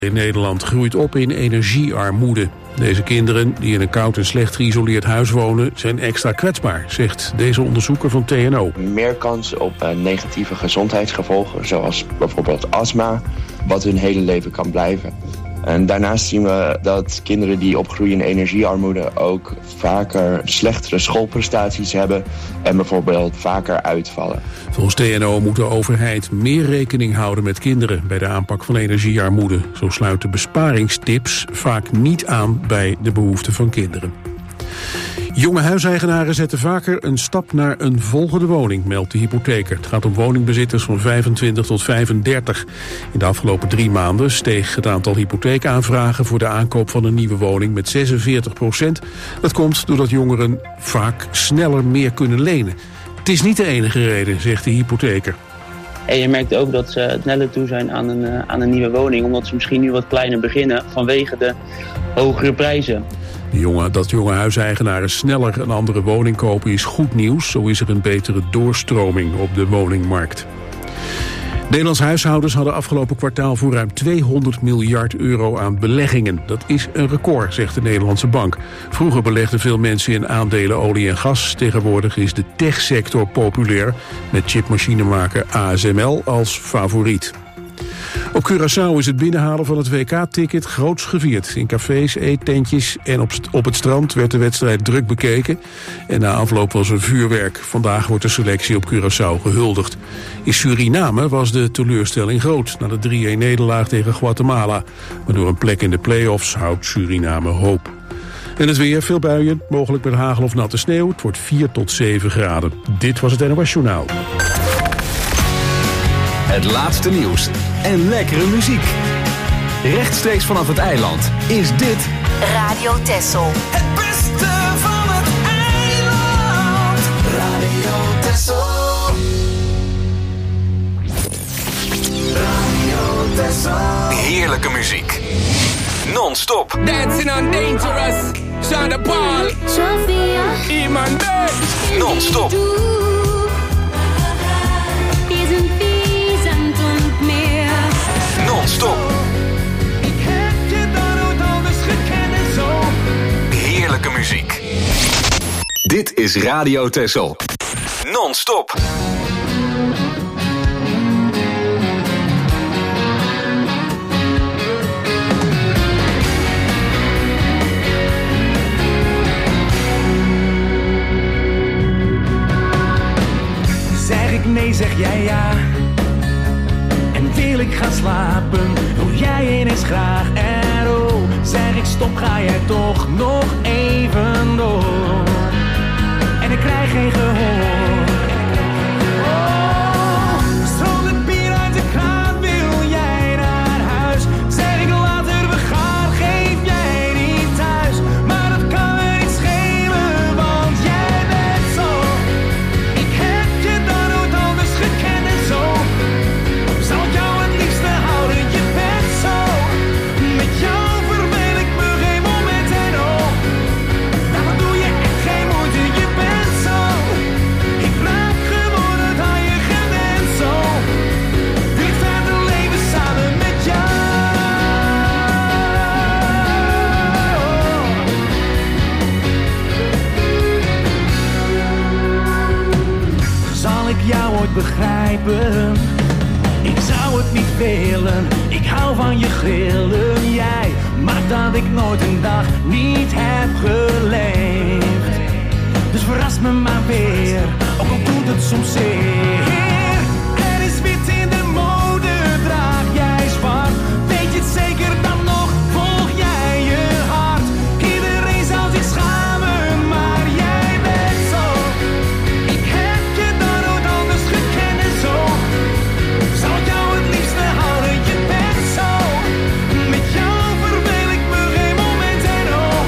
in Nederland groeit op in energiearmoede. Deze kinderen, die in een koud en slecht geïsoleerd huis wonen, zijn extra kwetsbaar, zegt deze onderzoeker van TNO. Meer kans op negatieve gezondheidsgevolgen, zoals bijvoorbeeld astma, wat hun hele leven kan blijven. En daarnaast zien we dat kinderen die opgroeien in energiearmoede ook vaker slechtere schoolprestaties hebben en bijvoorbeeld vaker uitvallen. Volgens TNO moet de overheid meer rekening houden met kinderen bij de aanpak van energiearmoede. Zo sluiten besparingstips vaak niet aan bij de behoeften van kinderen. Jonge huiseigenaren zetten vaker een stap naar een volgende woning, meldt de hypotheker. Het gaat om woningbezitters van 25 tot 35. In de afgelopen 3 maanden steeg het aantal hypotheekaanvragen voor de aankoop van een nieuwe woning met 46%. Dat komt doordat jongeren vaak sneller meer kunnen lenen. Het is niet de enige reden, zegt de hypotheker. En je merkt ook dat ze sneller toe zijn aan een nieuwe woning, omdat ze misschien nu wat kleiner beginnen vanwege de hogere prijzen. Dat jonge huiseigenaren sneller een andere woning kopen is goed nieuws. Zo is er een betere doorstroming op de woningmarkt. Nederlandse huishoudens hadden afgelopen kwartaal voor ruim 200 miljard euro aan beleggingen. Dat is een record, zegt de Nederlandse Bank. Vroeger belegden veel mensen in aandelen olie en gas. Tegenwoordig is de techsector populair, met chipmachinemaker ASML als favoriet. Op Curaçao is het binnenhalen van het WK-ticket groots gevierd. In cafés, eettentjes en op het strand werd de wedstrijd druk bekeken. En na afloop was er vuurwerk. Vandaag wordt de selectie op Curaçao gehuldigd. In Suriname was de teleurstelling groot na de 3-1-nederlaag tegen Guatemala. Maar door een plek in de play-offs houdt Suriname hoop. En het weer, veel buien, mogelijk met hagel of natte sneeuw. Het wordt 4 tot 7 graden. Dit was het NOS Journaal. Het laatste nieuws en lekkere muziek. Rechtstreeks vanaf het eiland is dit Radio Texel. Het beste van het eiland. Radio Texel. Radio Texel. heerlijke muziek. Non-stop. Dancing on Dangerous. Sean Paul. Sophia. Iman Day. Non-stop. Non-stop. Ik heb je dan ooit anders gekend en zo. Heerlijke muziek. Dit is Radio Texel. Non-stop. Zeg ik nee, zeg jij ja. En wil ik gaan slapen, doe jij ineens graag. En oh, zeg ik stop, ga jij toch nog even door. En ik krijg geen gehoor. Oh, stroomt het bier uit de kraan, wil jij naar huis? Zeg ik later, we gaan, geef jij niet thuis. Maar dat kan me niet schelen, want jij bent zo. Ik heb je dan ooit anders gekend en zo. Zal ik jou het liefste houden, je bent zo. Met jou verveel ik me geen moment en oh. Daarom doe je echt geen moeite, je bent zo. Ik raak gewoon het aan je gewend zo. Dit verder leven samen met jou. Zal ik jou ooit begrijpen? Ik zou het niet willen, ik hou van je grillen. Jij maakt dat ik nooit een dag niet heb geleefd. Dus verras me maar weer, ook al doet het soms zeer. Er is wit in de mode, draag jij zwart. Weet je het zeker dan nog, volg jij je hart. Iedereen zou zich schamen, maar jij bent zo. Ik heb je dan ooit anders gekend en zo. Zal ik jou het liefste houden, je bent zo. Met jou verveel ik me geen moment en oh.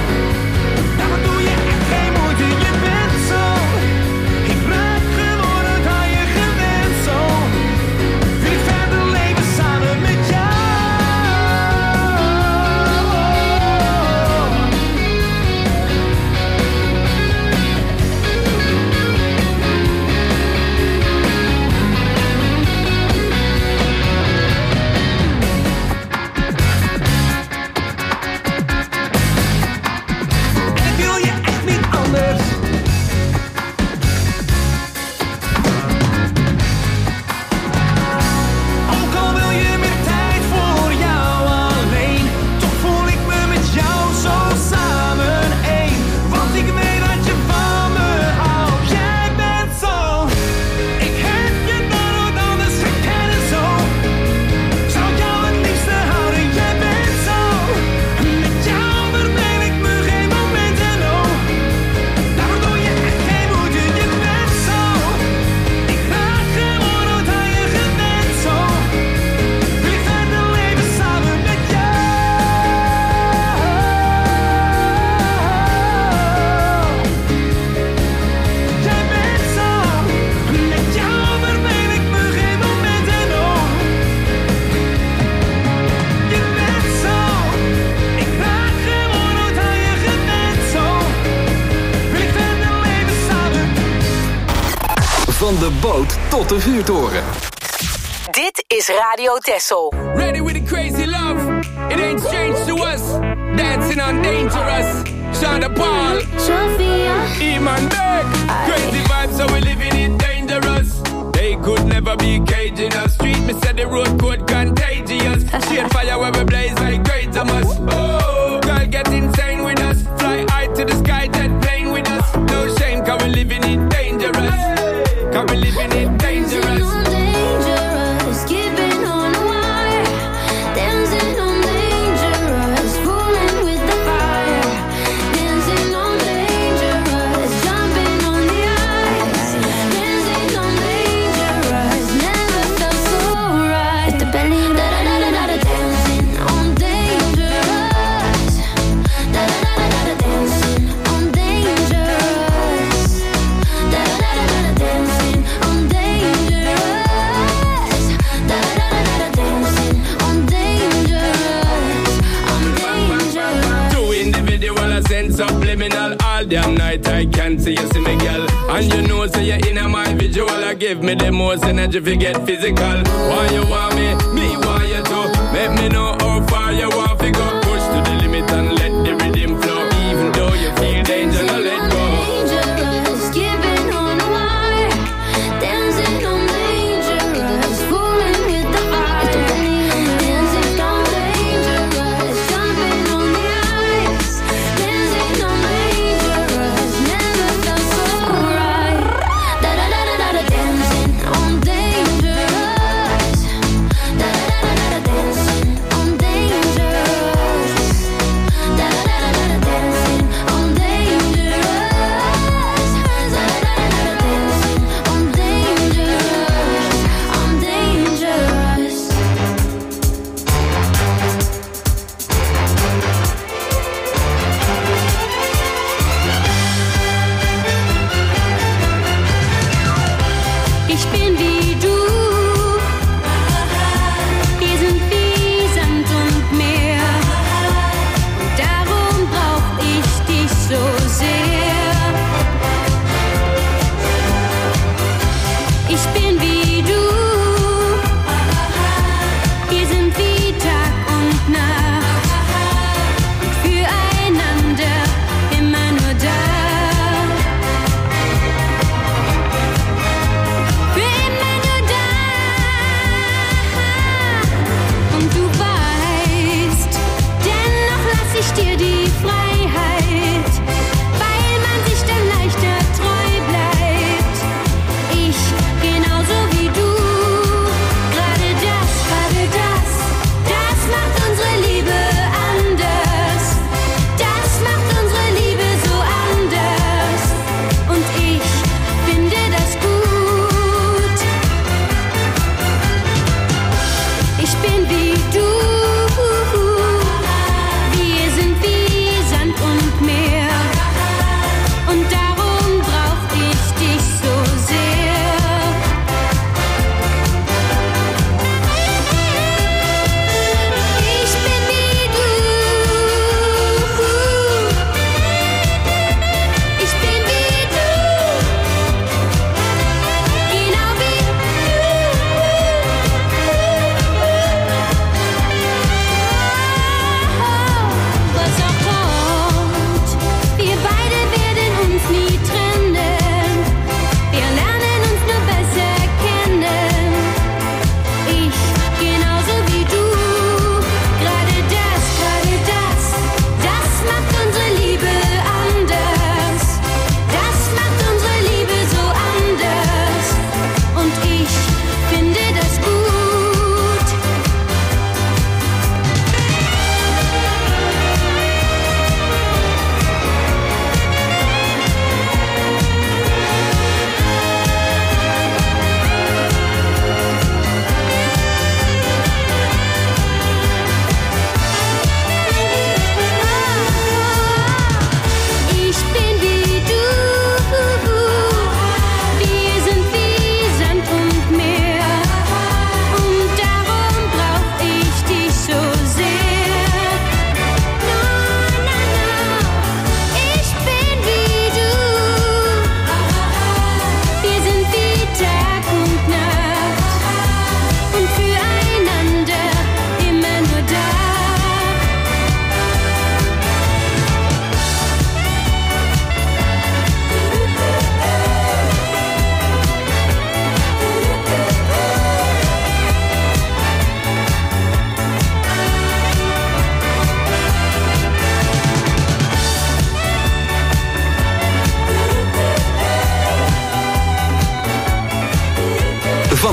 Daarom doe je echt geen moeite, je bent zo. Ik raak gewoon het aan je Van de boot tot de vuurtoren. Dit is Radio Texel. Ready with the crazy love. It ain't strange to us. Dancing on Dangerous. Shonda Paul. Sophia. Iman Beck. Crazy vibes, so we living it dangerous. They could never be caging us. Street, me said the road code contagious. Shade fire where we blaze like great of us. Oh, girl get insane with us. Fly high to the sky, jet plane with us. No shame, cause we living it dangerous. Cause we living it dangerous. Subliminal all damn night I can't see you see me girl. And you know say you're in my visual. I give me the most energy if you get physical. Why you want me, me want you too. Let me know how far you want to go. Push to the limit and let the rhythm flow. Even though you feel danger, no let go. Ich bin wie du, wir sind wie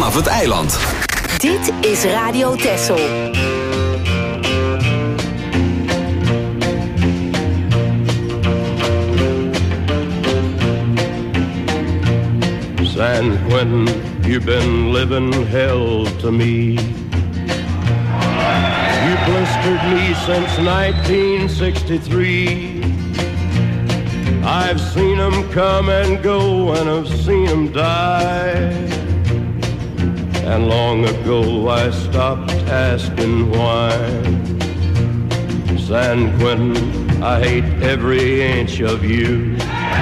vanaf het eiland. Dit is Radio Texel. San Quentin, you've been living hell to me. You blistered me since 1963. I've seen them come and go, and I've seen them die. And long ago I stopped asking why. San Quentin, I hate every inch of you.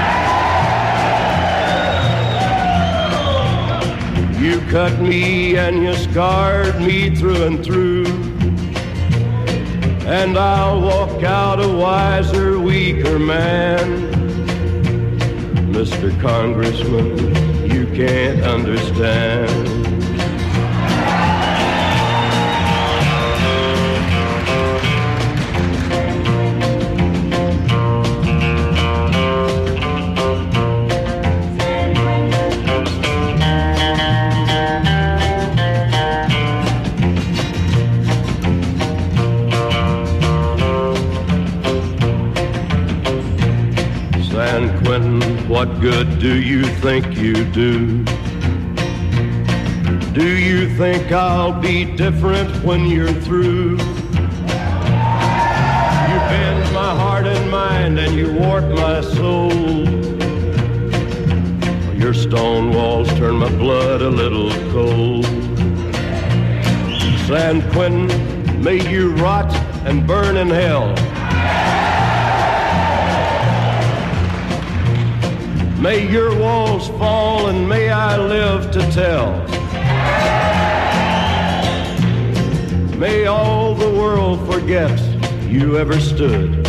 You cut me and you scarred me through and through. And I'll walk out a wiser, weaker man. Mr. Congressman, you can't understand. San Quentin, what good do you think you do? Do you think I'll be different when you're through? You bend my heart and mind and you warp my soul. Your stone walls turn my blood a little cold. San Quentin, may you rot and burn in hell. May your walls fall and may I live to tell. May all the world forget you ever stood.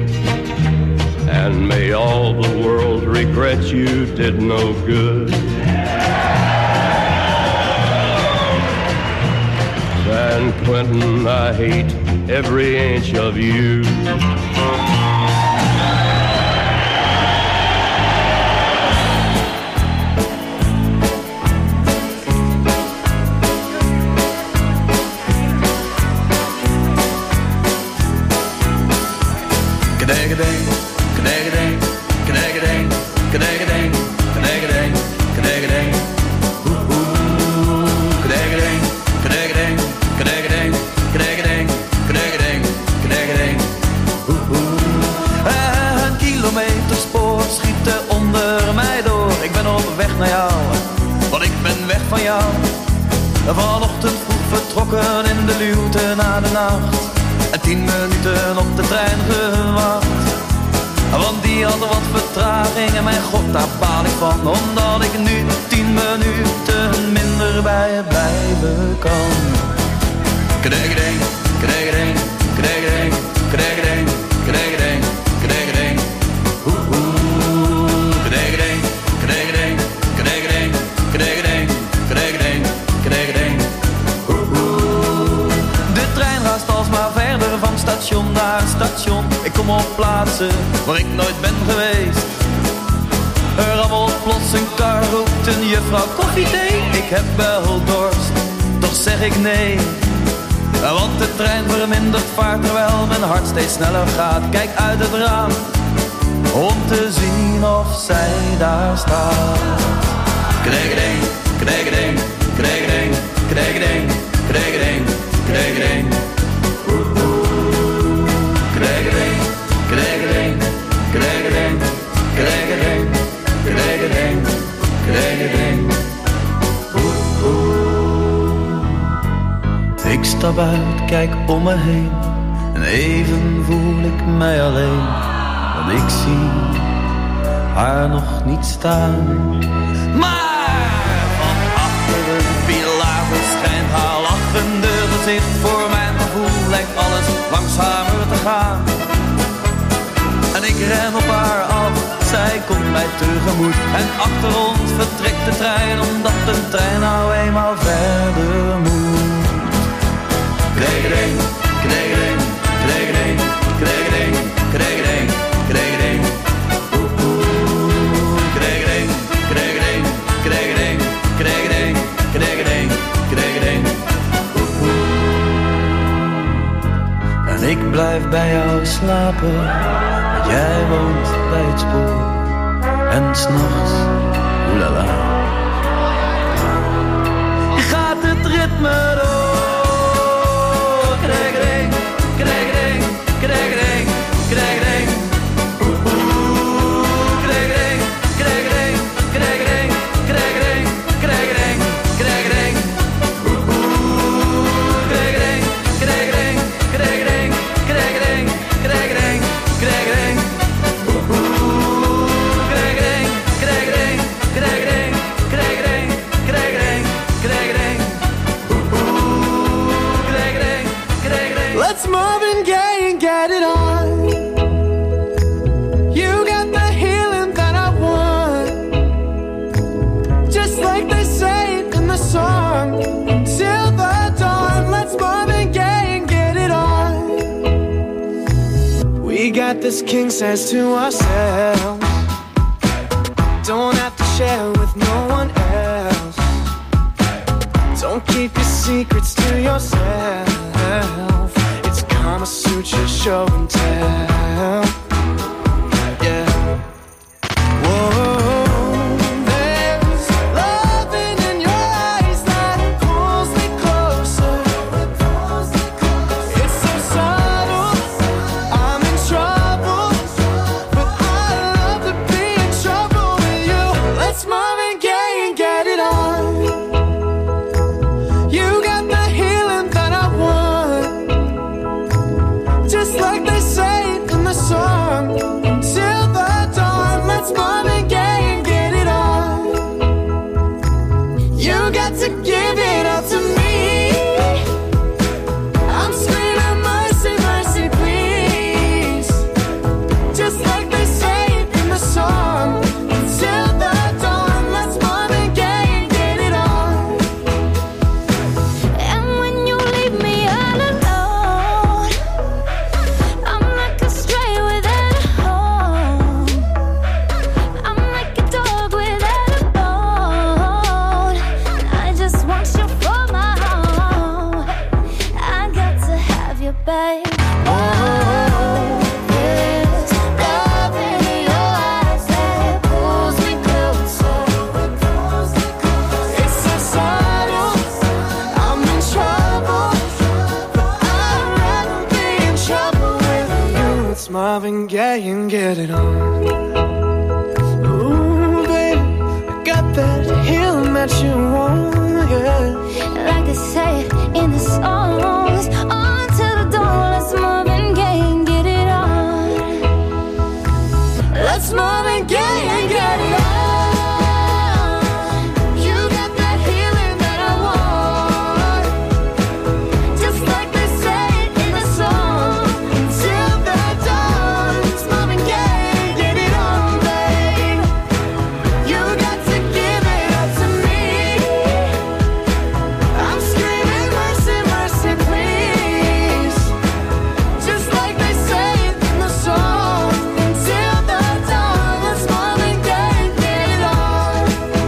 And may all the world regret you did no good. San Quentin, I hate every inch of you. Vanochtend vroeg vertrokken in de luwte na de nacht. En 10 minuten op de trein gewacht. Want die had wat vertraging en mijn god daar baal ik van. Omdat ik nu 10 minuten minder bij je blijven kan. Kregeding, kregeding, kregeding, kregeding, kregeding, kregeding. Kregeding, kregeding, kregeding, kregeding, kregeding, kregeding. De trein raast alsmaar verder van station naar station. Ik kom op plaatsen waar ik nooit ben geweest. Er rammelt plots een kar, roept een juffrouw koffie, thee. Ik heb wel dorst, toch zeg ik nee. Want de trein vermindert vaart terwijl mijn hart steeds sneller gaat. Kijk uit het raam om te zien of zij daar staat. Kregeding, kregeding, kregeding, kregeding, kregeding, kregeding. Kregeding, kregeding, kregeding, kregeding, kregeding, kregeding. Ik stap uit, kijk om me heen en even voel ik mij alleen. Want ik zie haar nog niet staan. Maar van achter een pilaar verschijnt haar lachende gezicht. Voor mijn gevoel lijkt alles langzamer te gaan. En ik ren op haar af, zij komt mij tegemoet. En achter ons vertrekt de trein, omdat de trein nou eenmaal verder moet. Kregeding, kregeding, kregeding, kregeding, kregeding, kregeding. Kregeding, kregeding, kregeding, kregeding, kregeding. blijf bij jou slapen, jij woont bij het spoor. En 's nachts, oelala, gaat het ritme door. Krekering, krekering, krekering, krekering. Krekering, krekering, krekering, krekering, krekering, krekering. Krekering, krekering, krekering, krekering, krekering, krekering. Let's Marvin Gaye and get it on. You got the healing that I want, just like they say in the song. Till the dawn, let's Marvin Gaye and get it on. We got this king size to ourselves, don't have to share with no one else. Don't keep your secrets to yourself. It's Kama Sutra show and tell. Yeah. Whoa, there's loving in your eyes that pulls me closer. It's so subtle, I'm in trouble, but I love to be in trouble with you. Let's Marvin Gaye and get it on. You got the healing that I want, just like they say in the song. Till the dawn, let's Marvin Gaye and get it on. You got to give it up to me. I'm screaming mercy, mercy, please, just like they say in the song. Till the dawn, let's Marvin Gaye and get it on. And when you leave me all alone, I'm like a stray without a home. I'm like a dog without a bone. I just want you for my home. I got to have you, babe. Oh, there's love in your eyes that pulls me closer. It's so subtle, I'm in trouble, but I'd rather be in trouble with you. It's Marvin Gaye and get it on. Ooh, baby, I got that healing that you want, yeah. Like they say in the songs, on to the dawn, let's Marvin Gaye and get it on. Let's Marvin Gaye and get it on. You got that healing that I want, just like they say in the song. Till the dawn, it's Marvin Gaye, get it on, babe. You got to give it up to me. I'm screaming mercy, mercy, please, just like they say in the song. Till the dawn, let's Marvin Gaye, get it on,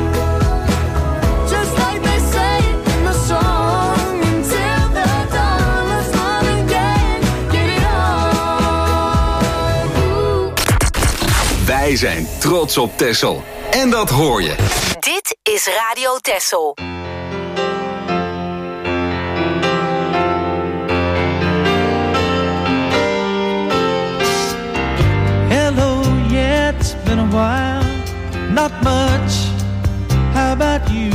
just like they say in the song. Till the dawn, let's Marvin Gaye, get it on. Wij zijn trots op Texel. En dat hoor je. Dit is Radio Texel. Hello, yeah, it's been a while. Not much. How about you?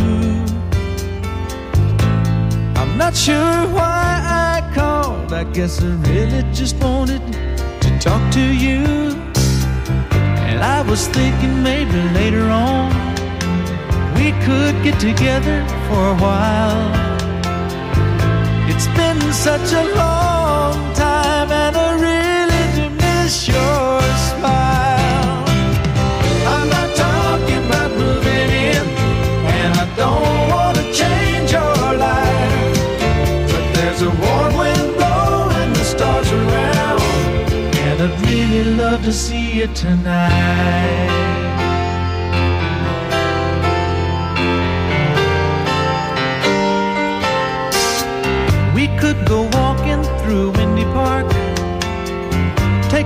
I'm not sure why I called. I guess I really just wanted to talk to you. And I was thinking maybe later on we could get together for a while. It's been such a long time and I really do miss your smile. I'm not talking about moving in, and I don't want to change your life, but there's a warm wind blowing the stars around, and I'd really love to see you tonight. We could go walking through Windy Park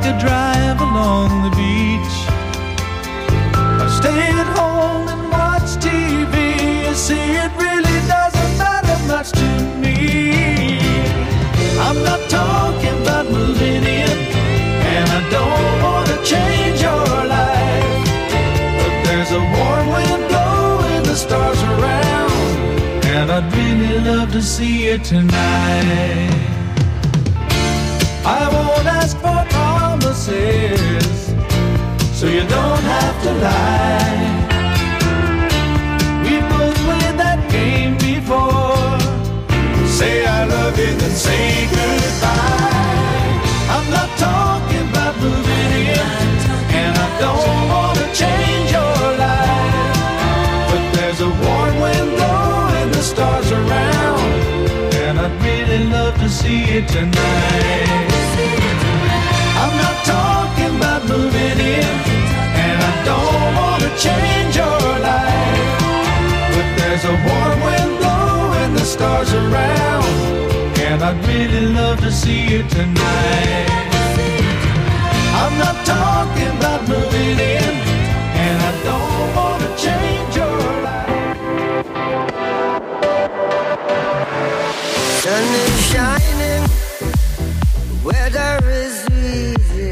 a drive along the beach, or stay at home and watch TV. You see, it really doesn't matter much to me. I'm not talking about moving in, and I don't want to change your life, but there's a warm wind blowing the stars around, and I'd really love to see you tonight. I won't ask for promises, so you don't have to lie. We both played that game before. Say I love you, then say goodbye. I'm not talking about moving in, and I don't want to change your life, but there's a warm wind blowing the stars around, and I'd really love to see you tonight. I'm not talking about moving in, and I don't want to change your life, but there's a warm wind blowing the stars around, and I'd really love to see you tonight. I'm not talking about moving in, and I don't want to change your life. Sun is shining, weather is easy,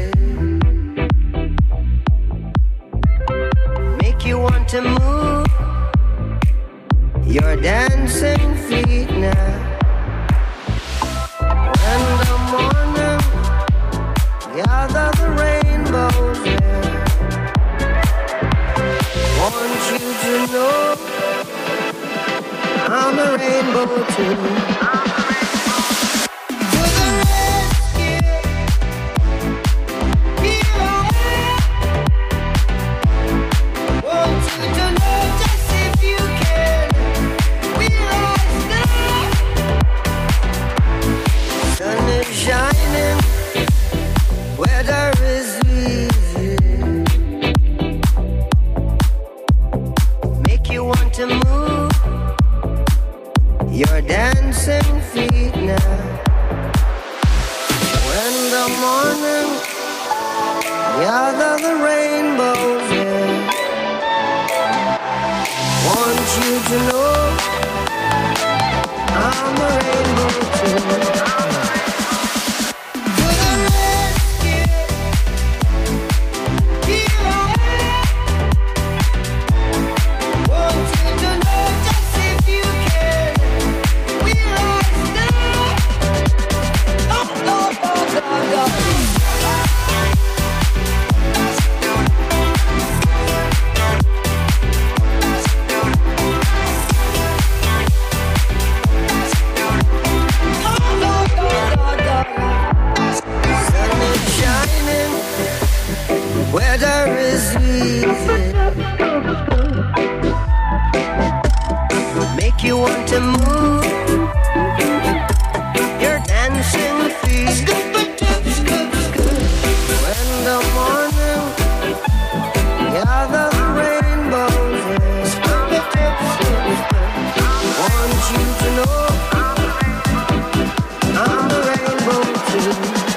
make you want to move your dancing feet now. In the morning, gather the rainbows in. Want you to know I'm a rainbow too. Shining, weather is easy, make you want to move your dancing feet now. When the morning gather the rainbows in, want you to know I'm a rainbow too. Weather is easy, make you want to move your dancing feet. When the morning gather the rainbows in, want you to know I'm a rainbow too.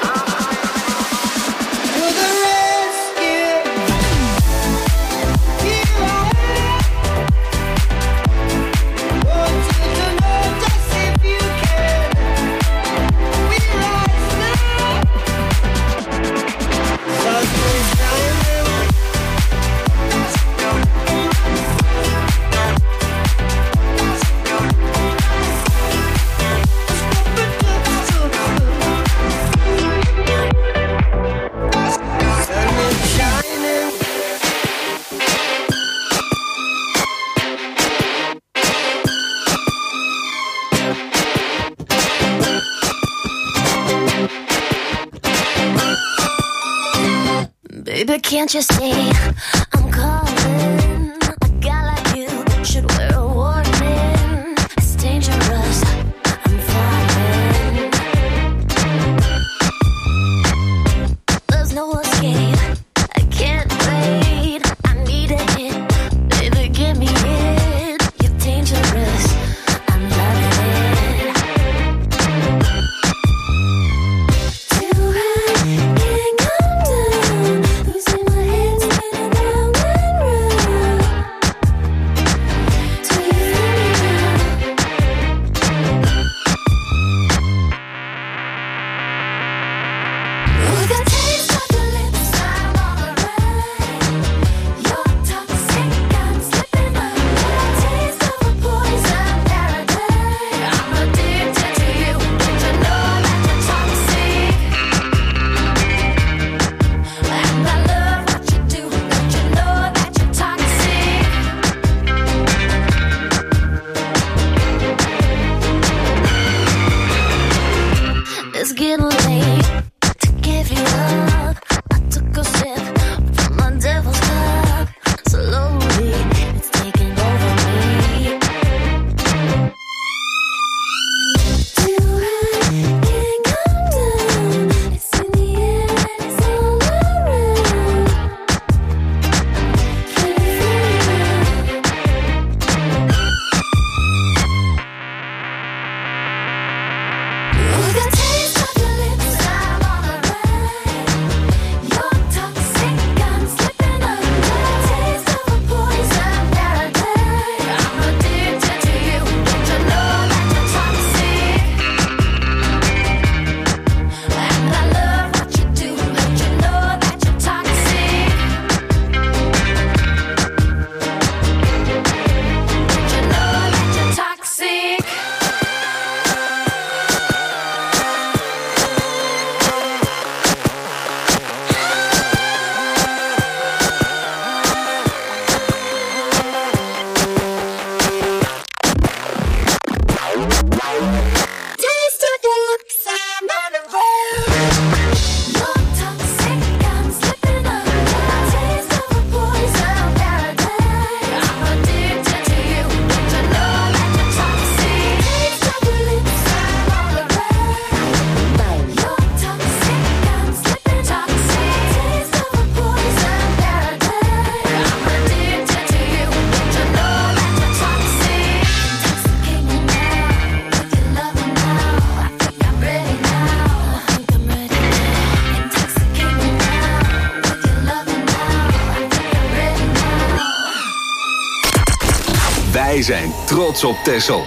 Baby, can't you see I'm calling? A guy like you should wear a warning. It's dangerous, I'm falling. There's no escape, I can't wait. I need a hit, baby, give me it. You're dangerous, I'm loving it. Do I think I'm done? Wij zijn trots op Texel.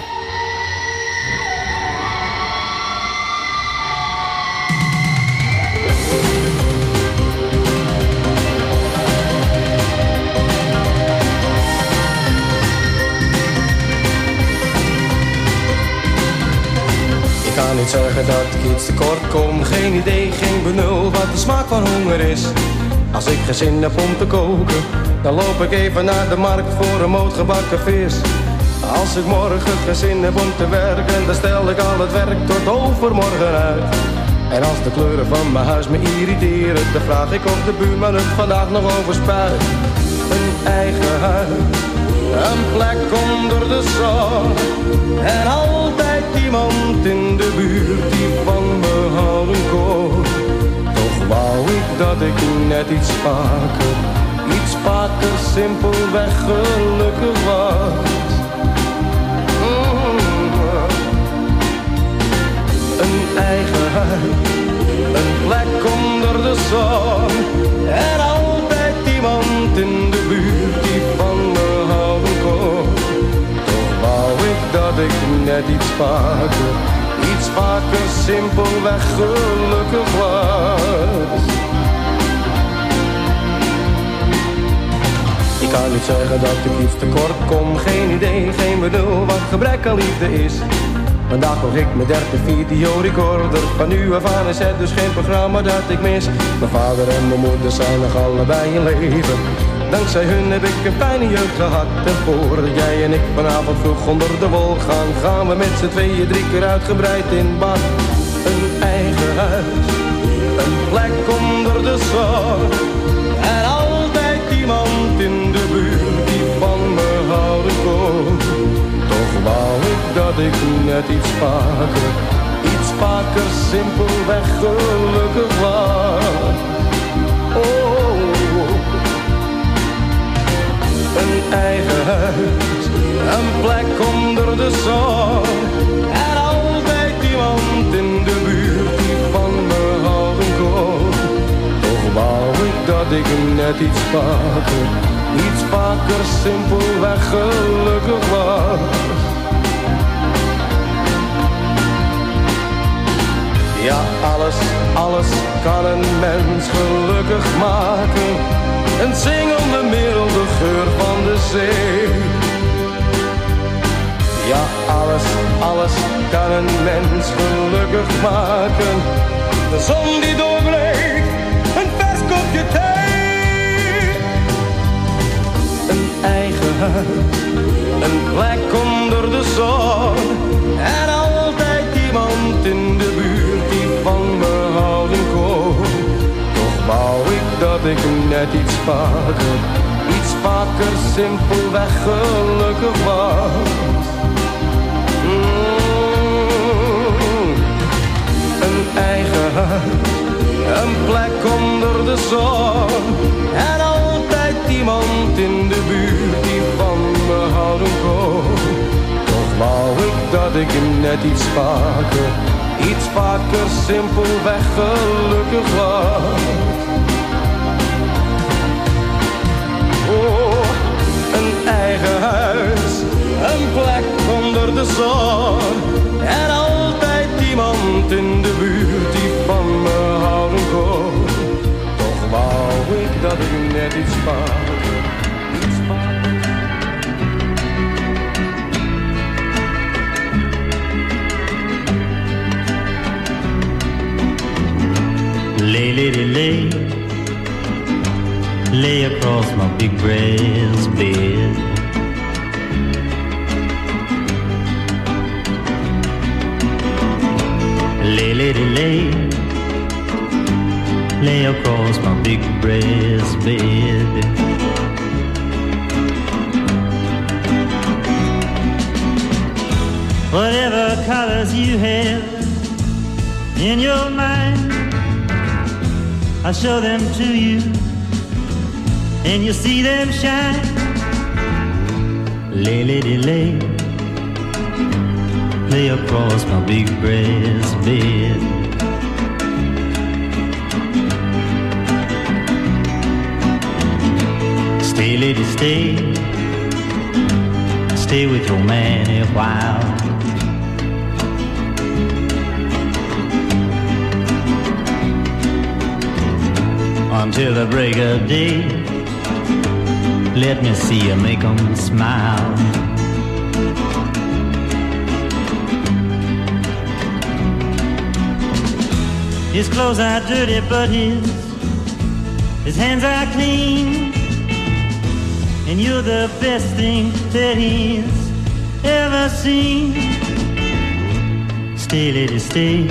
Ik kan niet zeggen dat ik iets tekort kom. Geen idee, geen benul wat de smaak van honger is. Als ik geen zin heb om te koken, dan loop ik even naar de markt voor een moot gebakken vis. Als ik morgen geen zin heb om te werken, dan stel ik al het werk tot overmorgen uit. En als de kleuren van mijn huis me irriteren, dan vraag ik of de buurman het vandaag nog overspuit. Een eigen huis, een plek onder de zon. En altijd iemand in de buurt die van me houden kon. Toch wou ik dat ik net iets vaker simpelweg gelukkig was. Een eigen huis, een plek onder de zon. En altijd iemand in de buurt die van me houden kon. Toch wou ik dat ik net iets vaker simpelweg gelukkig was. Ik kan niet zeggen dat ik iets tekort kom. Geen idee, geen benul wat gebrek aan liefde is. Vandaag hoor ik mijn derde videorecorder. Van nu af aan is het dus geen programma dat ik mis. Mijn vader en mijn moeder zijn nog allebei in leven. Dankzij hun heb ik een fijne jeugd gehad. En voordat jij en ik vanavond vroeg onder de wol gaan, gaan we met z'n tweeën 3 keer uitgebreid in bad. Een eigen huis, een plek onder de zon. En altijd iemand in de buurt die van me houden kon. Toch wou ik dat ik net iets vaker simpelweg gelukkig was. Oh, een eigen huis, een plek onder de zon. En altijd iemand in de buurt die van me houden kon. Toch wou ik dat ik net iets vaker simpelweg gelukkig was. Ja, alles kan een mens gelukkig maken. Een zingende milde geur van de zee. Ja, alles kan een mens gelukkig maken. De zon die doorbreekt, een vers kopje thee. Een eigen huis, een plek onder de zon. En altijd iemand in de buurt die van me houden kon. Toch wou ik dat ik net iets vaker simpelweg gelukkig was. Een eigen huis, een plek onder de zon. En altijd iemand in de buurt die van me houden kon. Toch wou ik dat ik net iets vaker simpelweg gelukkig was. Oh, een eigen huis, een plek onder de zon. En altijd iemand in de buurt die van me houden kon. Toch wou ik dat ik net iets vaker. Lay across my big brass bed. Lay across my big brass bed. Whatever colors you have in your mind, I'll show them to you, and you'll see them shine. Lay across my big brass bed. Stay, lady, stay stay with your man a while. Until the break of day, let me see you make 'em smile. His clothes are dirty, but his hands are clean. And you're the best thing that he's ever seen. Stay, lady, stay.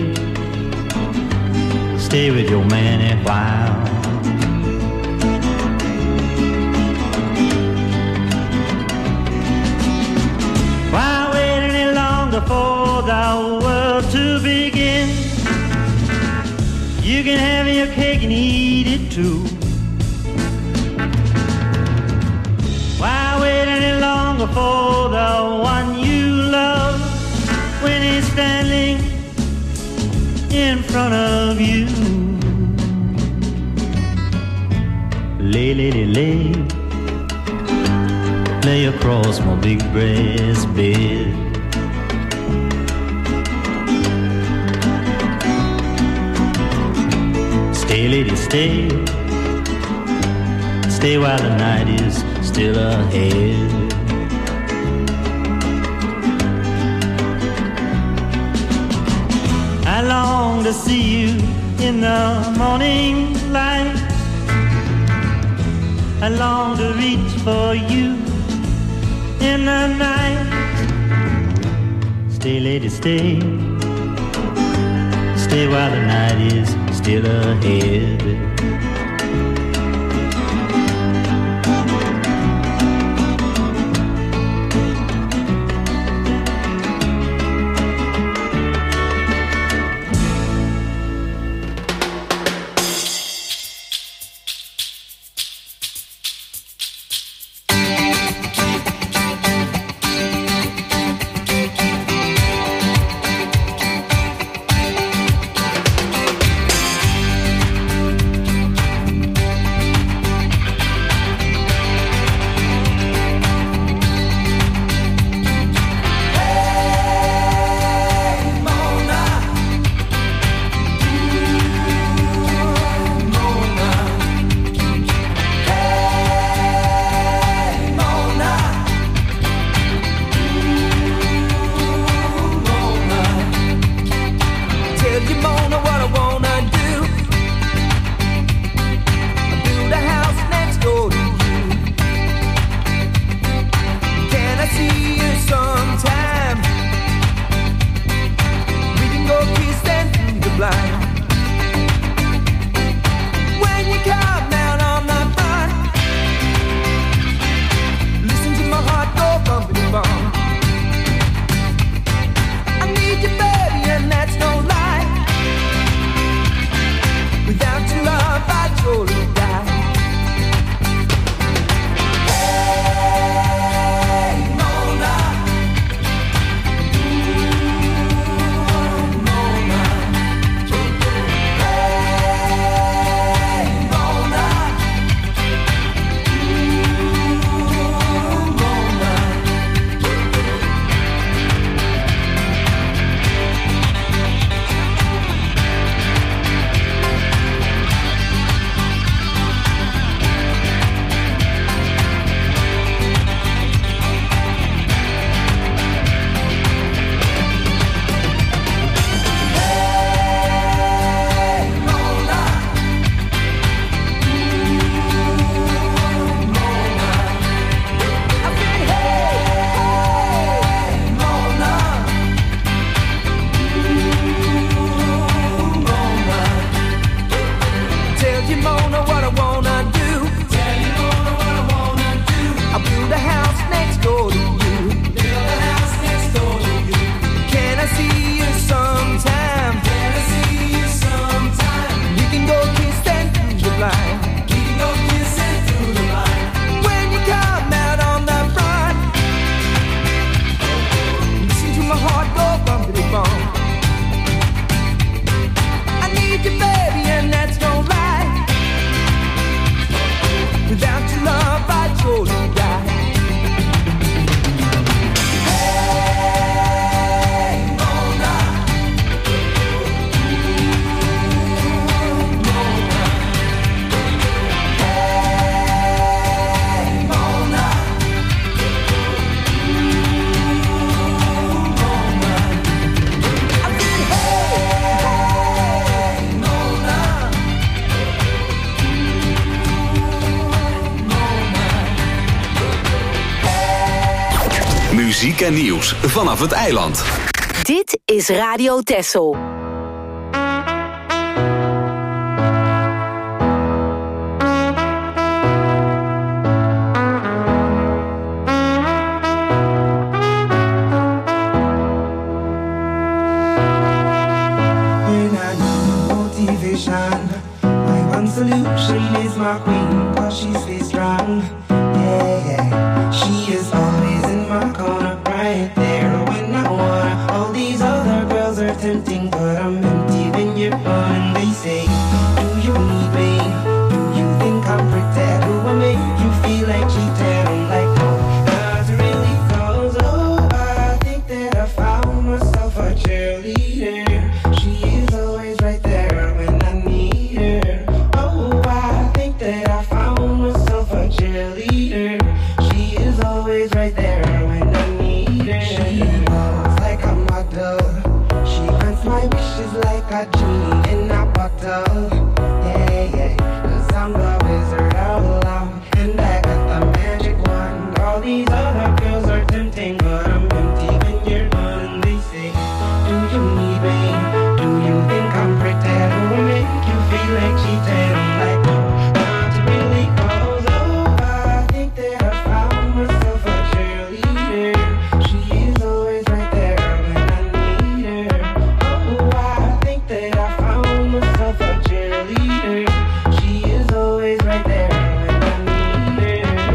Stay with your man a while. Why wait any longer for the world to begin? You can have your cake and eat it too. Why wait any longer for the one you love when he's standing in front of you? Lay, lady, lay, lay across my big breast bed. Stay, lady, stay, stay while the night is still ahead. I long to see you in the morning light. I long to reach for you in the night. Stay, lady, stay, stay while the night is still ahead. muziek en nieuws vanaf het eiland. Dit is Radio Texel. My one solution is my queen, cause she stays strong. Yeah, yeah. She is always in my corner, right there when I want. All these other girls are tempting, but I'm empty when you're gone. They say, do you need me? Do you think I'm pretend? Do I make you feel like cheating? I'm like, no, not really, cause oh, I think that I found myself a cheerleader. She is always right there when I need her. Oh, I think that I found myself a cheerleader. She is always right there when I need her. She walks like a model. She grants my wishes like a genie in a bottle. Yeah, yeah, 'cause I'm the wizard of love, and I got the magic wand. All these other girls are tempting, but I'm empty when you're gone. They say, do you need me? Do you think I'm pretty? Do I make you feel like cheating? I'm like, no, not really, cause oh, I think that I found myself a cheerleader. She is always right there when I need her. Oh, I think that I found myself a cheerleader. She is always right there when I need her.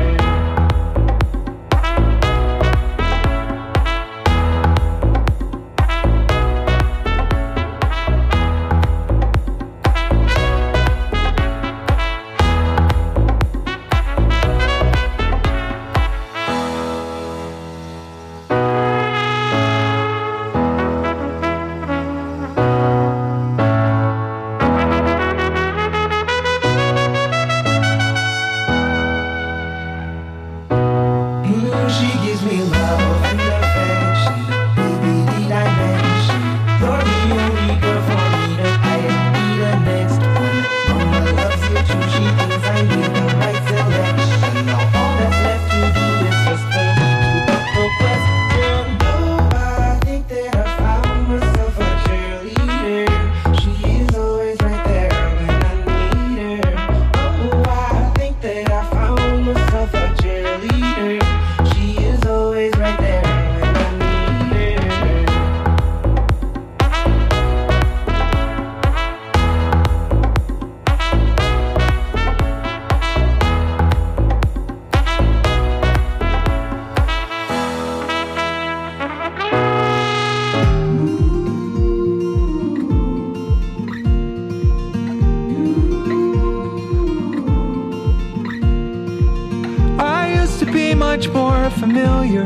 She gives me love and affection, baby, need I mention? You're the only girl for me that I be the next one. Mama loves you too, she thinks I made the right selection. Now all that's left to do is just for me to put the question. Oh, I think that I found myself a cheerleader. She is always right there when I need her. Oh, I think that I found myself a cheerleader. She is always right there when I need her. I used to be much more familiar,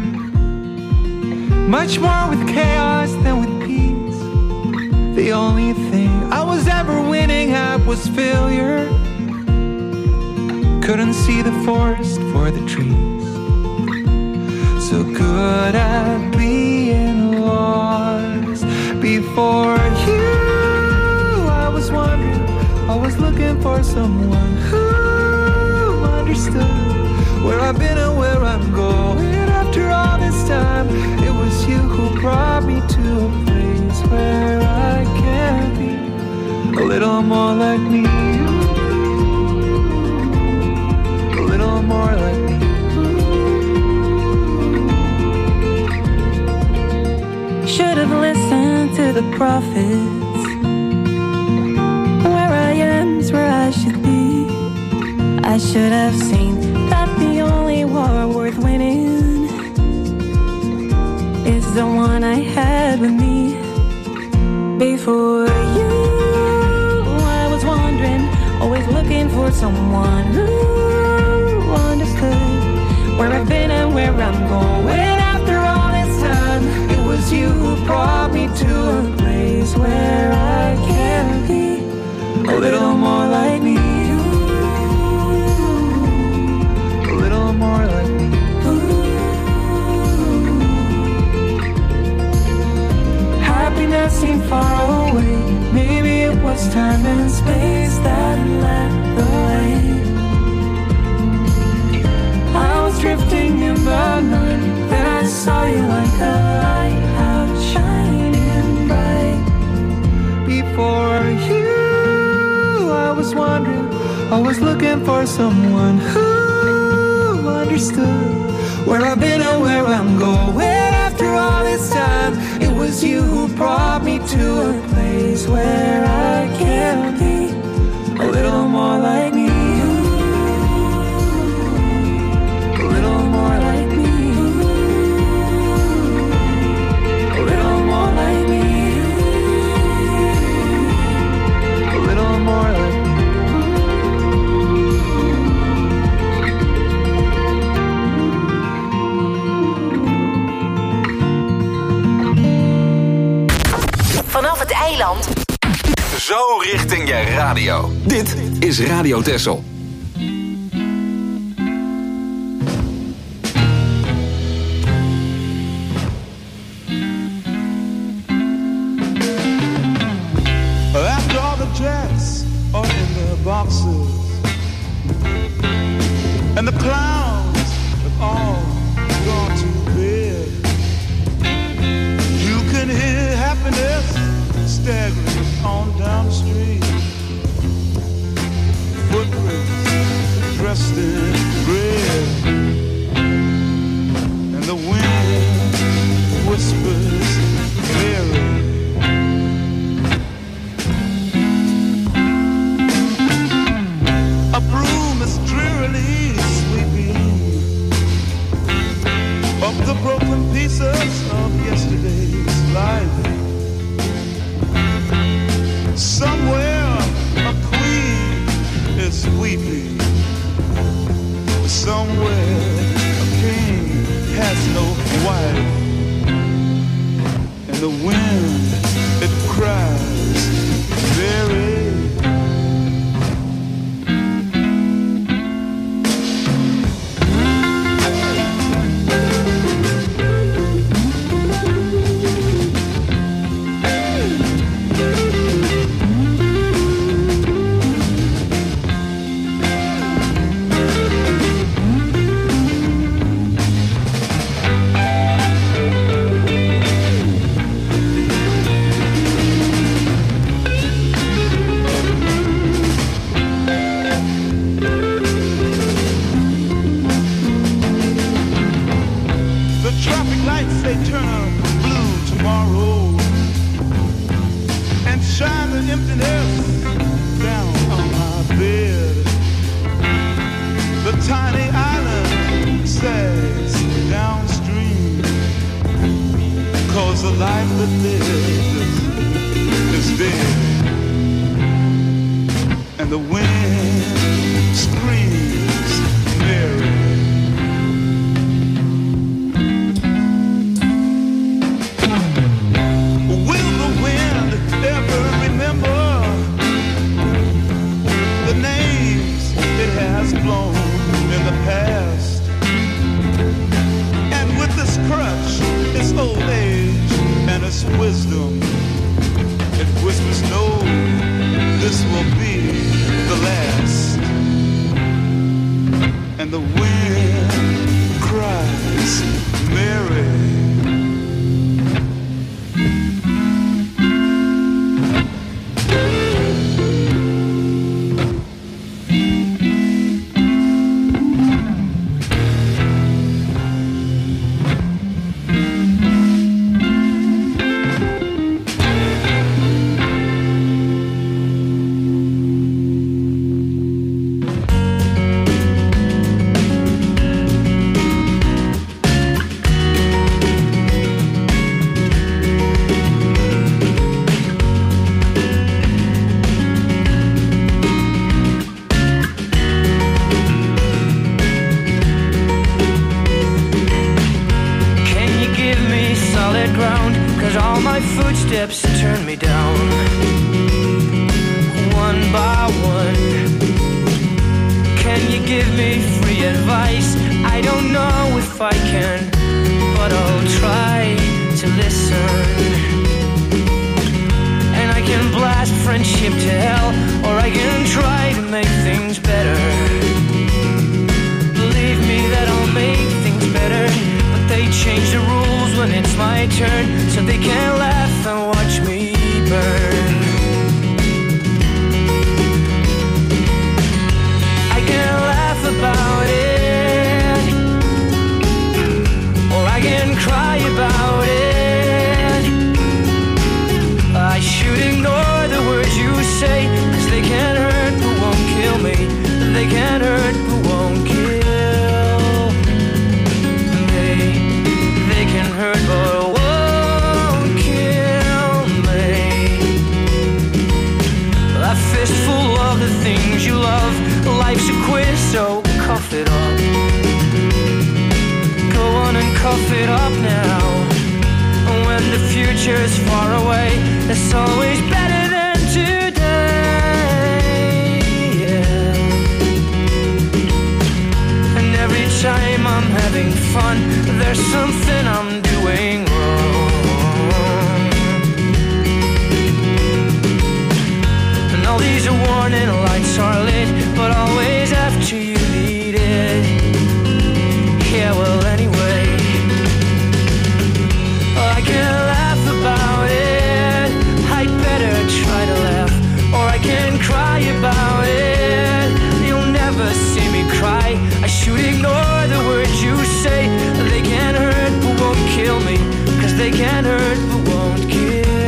much more with chaos than with peace. The only thing I was ever winning at was failure. Couldn't see the forest for the trees. So good at being lost. Before you, I was wondering, always looking for someone who understood where I've been and where I'm going. After all this time, it was you who brought me to a place where I can be a little more like me, a little more like me. Should have listened to the prophets. Where I am is where I should be. I should have seen that the only war worth winning is the one I had with me. Before you, I was wandering, always looking for someone who understood where I've been and where I'm going. After all this time, it was you who brought me to a place where I can be a little more like me. More like me. Happiness seemed far away. Maybe it was time and space that led the way. I was drifting in the night, then I saw you like a lighthouse shining bright. Before you, I was wondering, I was looking for someone who understood where I've been and where I'm going. After all this time, it was you who brought me to a place where I can be a little more like me. A little more like me. A little more like me. A little more like me. Vanaf het eiland. Zo richting je radio. Dit is Radio Texel. After all the jets are in their boxes and the clowns have all gone to bed, you can hear happiness staggering on down the street. Footprints dressed in red, and the wind whispers clearer. A broom is drearily sweeping up the broken pieces of yesterday's life. Somewhere a queen is weeping. Somewhere a king has no wife. And the wind, it cries very. Turn me down one by one. Can you give me free advice? I don't know if I can, but I'll try to listen. And I can blast friendship to hell, or I can try to make things better. Believe me that I'll make things better, but they change the rules Life's a quiz, so cough it up. Go on and cough it up now. And when the future's far away, it's always better than today. Yeah. And every time I'm having fun, there's something I'm doing wrong. And all these warning lights are lit, but always after you need it. Yeah, well, anyway, I can laugh about it. I'd better try to laugh, or I can cry about it. You'll never see me cry. I should ignore the words you say. They can't hurt but won't kill me, 'cause they can't hurt but won't kill.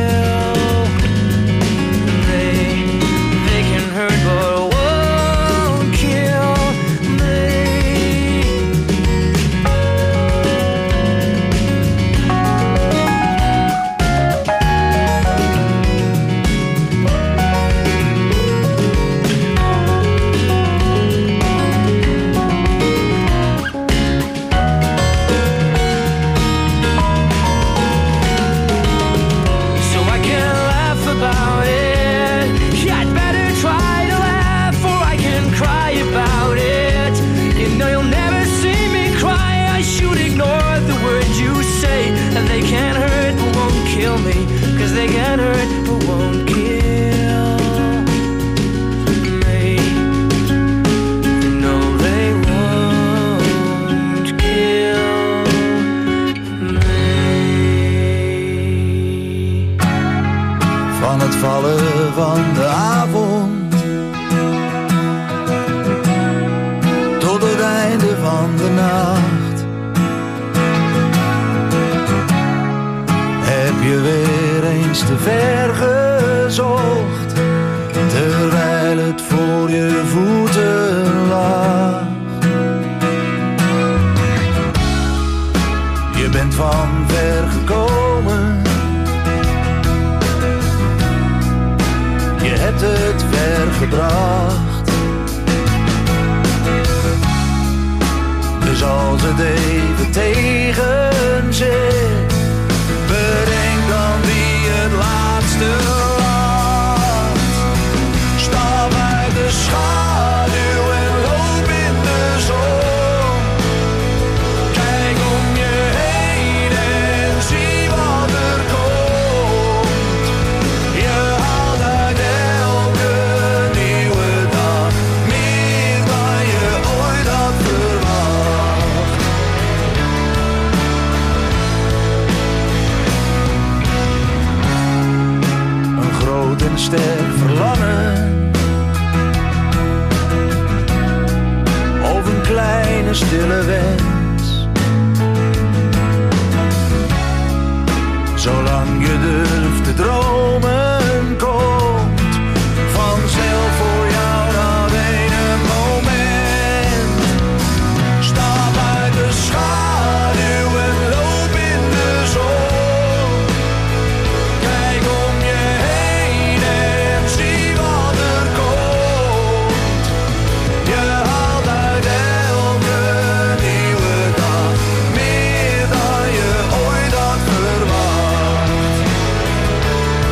They can hurt but won't kill me. So I can laugh about it. Yeah, I'd better try to laugh, or I can cry about it. You know you'll never see me cry. I should ignore the words you say. And they can't hurt but won't kill me, 'cause they can't hurt but won't kill me. No, they won't kill me. Van het vallen van de avond tot het einde van de nacht heb je weer eens te ver gezocht, terwijl het voor je voeten lag. Je bent van ver gekomen, je hebt het ver gebracht. Dus als het even tegen zit, bedenk dan wie het laatste lacht. Stap uit de schaduw en loop in de zon. Kijk om je heen en zie wat er komt. Je haalt uit elke nieuwe dag meer dan je ooit had verwacht. Een groot en sterk verlangen, of een kleine stille wens. Zolang je durft te dromen, komt vanzelf voor jou dat ene moment. Stap uit de schaduw en loop in de zon. Kijk om je heen en zie wat er komt. Je haalt uit elke nieuwe dag meer dan je ooit had verwacht.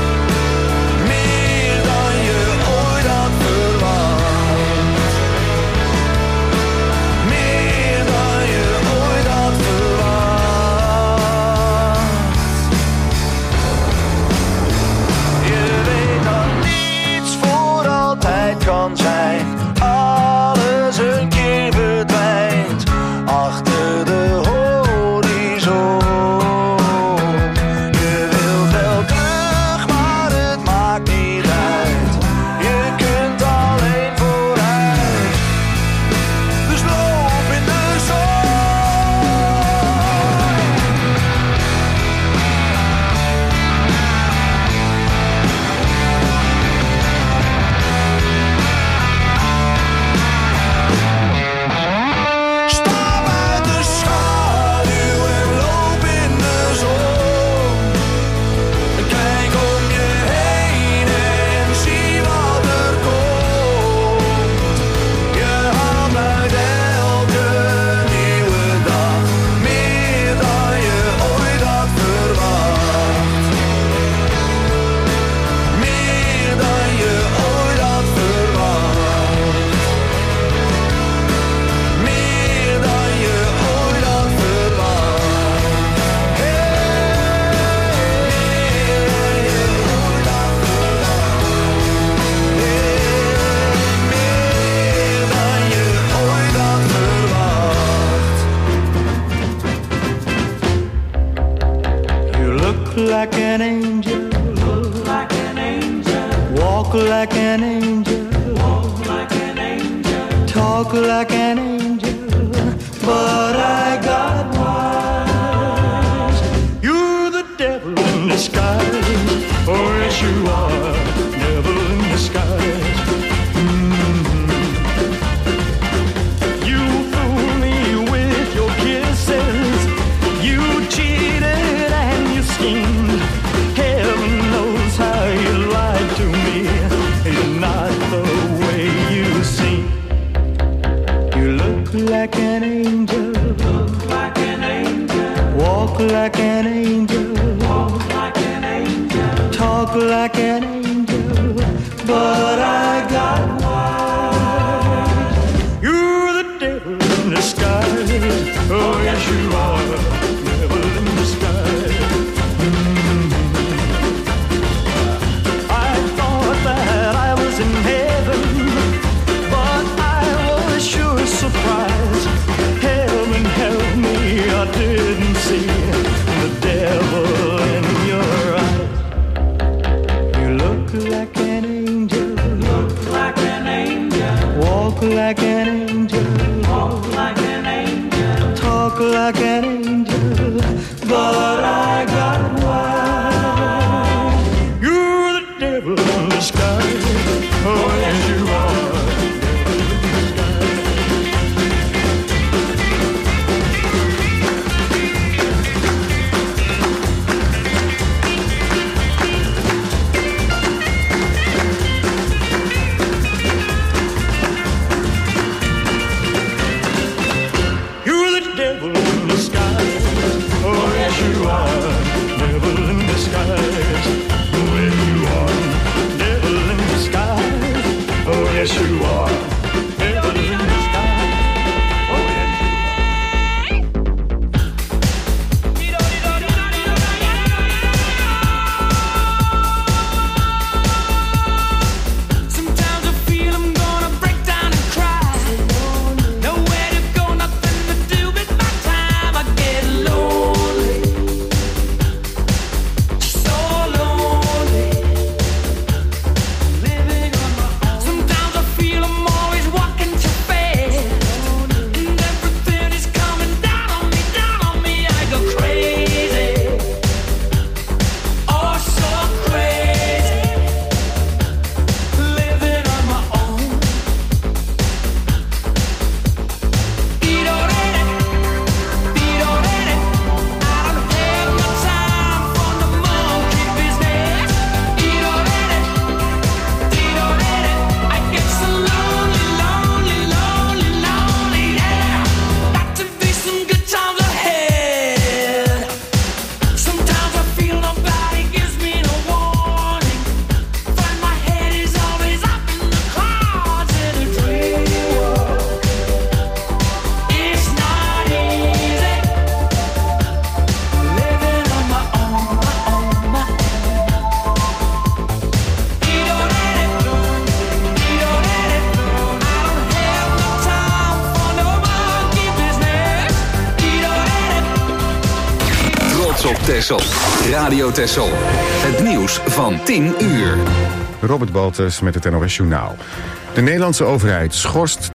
like an angel. Look like an angel. Walk like an angel. Walk like an angel. Talk like an angel. But I got wise. You're the devil in disguise. Oh, yes, you are. Devil in disguise. You fool me with your kisses. You cheated and you schemed. Heaven knows how you lied to me. It's not the way you seem. You look like an angel. Look like an angel. Walk like an angel. Walk like an angel. Talk like an angel. But I got wise. You're the devil in disguise. Oh, yes, you are. Devil in disguise. I thought that I was in heaven, but I was sure surprised. Heaven help me, I didn't see the devil in your eyes. You look like an angel. Look like an angel. Walk like an angel. Walk like an angel. Talk like an angel. But I got wise. You're the devil in disguise. Oh, yes, you are. You're the devil in disguise. Oh, yes, you are. Devil in disguise. Oh, yes, you are. Devil in disguise. Oh, yes, you are. Devil in disguise. Oh, yes, Sometimes I feel I'm gonna break down and cry. Nowhere to go, nothing to do with my time. I get lonely, so lonely, living on my own. Sometimes I feel I'm always walking too fast, and everything is coming down on me, I go crazy, oh so crazy, living on my own. Op Texel. Radio Texel. Het nieuws van 10 uur. Robert Baltus met het NOS Journaal. De Nederlandse overheid schorst